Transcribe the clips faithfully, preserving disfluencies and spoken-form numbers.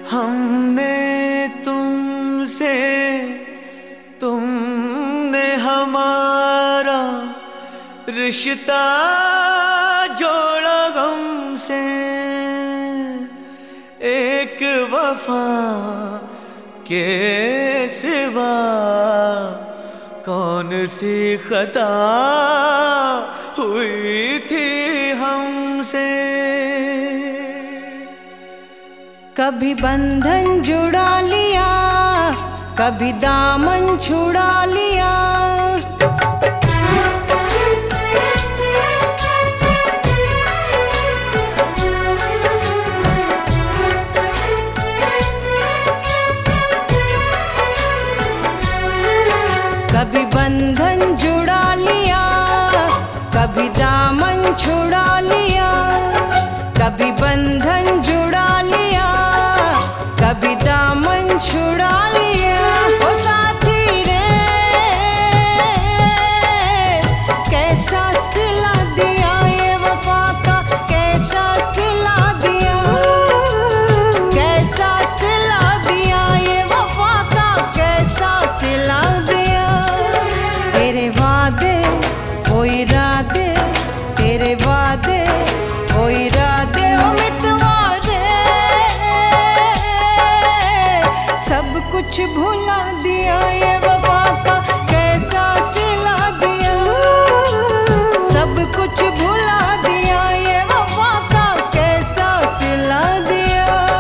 हमने तुमसे, तुमने हमारा रिश्ता जोड़ा गम से। एक वफा के सिवा कौन सी खता हुई थी हमसे। कभी बंधन जुड़ा लिया, कभी दामन छुड़ा लिया। कभी बंधन जुड़ा लिया, कभी दामन छुड़ा लिया। कभी बंधन जुड़ा लिया, कभी दामन छुड़ा लिया। ओ साथी रे कैसा सिला दिया ये वफा का, कैसा सिला दिया, कैसा सिला दिया ये वफा का, कैसा सिला दिया। तेरे वादे वो इरादे, तेरे वादे वो इरादे, ओ मितवा रे सब कुछ भुला दिया ये वफा का, कैसा सिला दिया। सब कुछ भुला दिया ये वफा का, कैसा सिला दिया।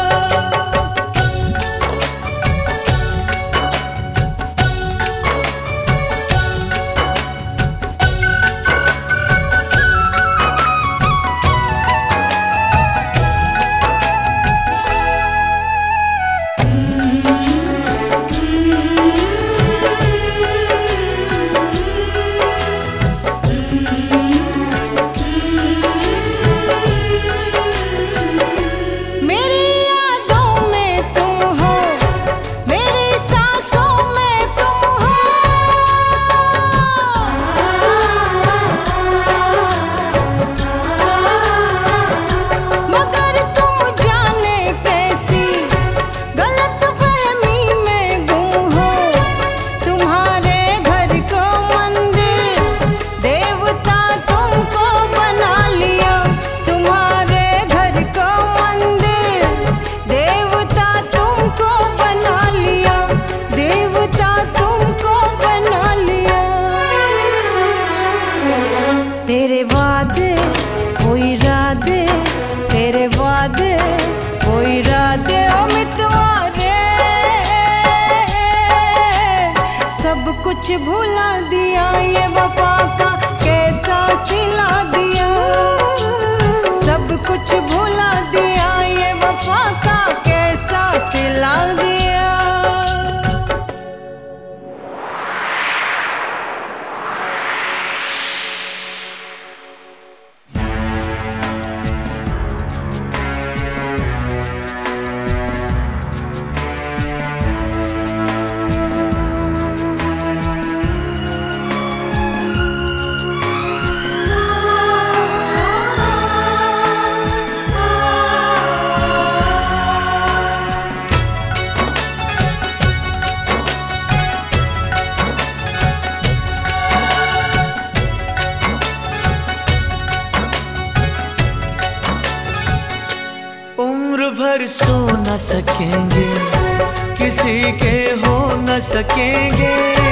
तेरे वादे वो इरादे, तेरे वादे वो इरादे, ओ मितवा रे सब कुछ भुला दिया ये वफा का, कैसा सिला दिया। सब कुछ भुला दिया ये वफा का, कैसा सिला दिया। उम्र भर सो न सकेंगे, किसी के हो न सकेंगे।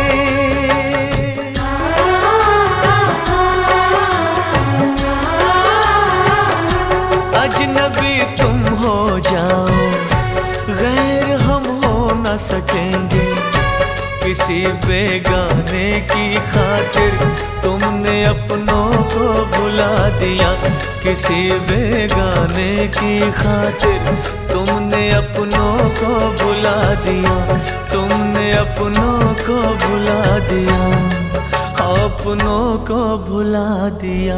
अजनबी तुम हो जाओ, गैर हम हो न सकेंगे। किसी बेगाने की खातिर तुमने अपनों को भुला दिया। किसी बेगाने की खातिर तुमने अपनों को भुला दिया। तुमने अपनों को भुला दिया, अपनों को भुला दिया।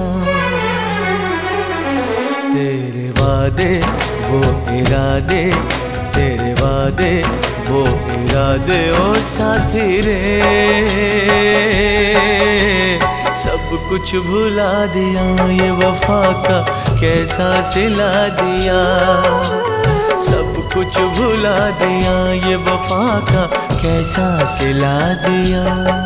तेरे वादे वो इरादे, तेरे वादे वो इरादे, ओ साथी रे सब कुछ भुला दिया ये वफा का, कैसा सिला दिया। सब कुछ भुला भुला दिया, ये वफा का कैसा सिला दिया।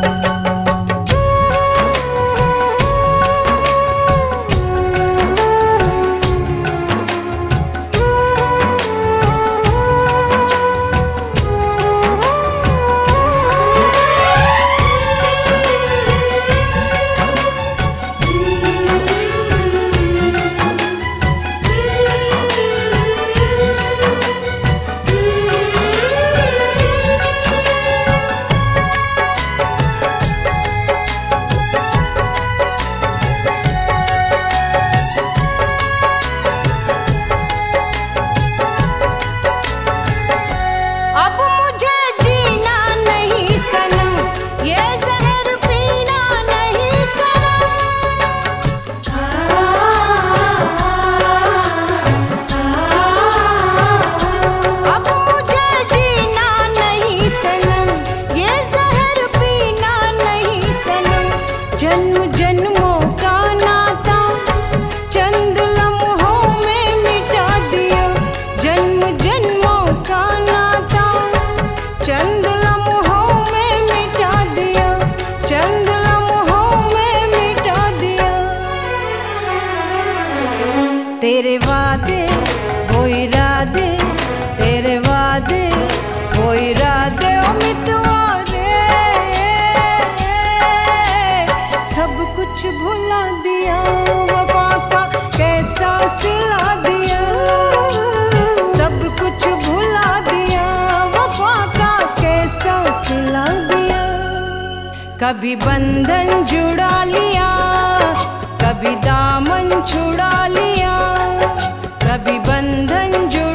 जन्म जन्मों का नाता चंद लम्हों में मिटा दिया, जन्म जन्मों का नाता चंद लम्हों में मिटा दिया, चंद लम्हों में मिटा दिया। तेरे वादे वो इरादे, तेरे वादे वो इरादे ओ मितवा सब कुछ भुला दिया, वफा का कैसा सिला दिया। सब कुछ भुला दिया, वफा का कैसा सिला दिया। कभी बंधन जुड़ा लिया, कभी दामन छुड़ा लिया, कभी बंधन जुड़ा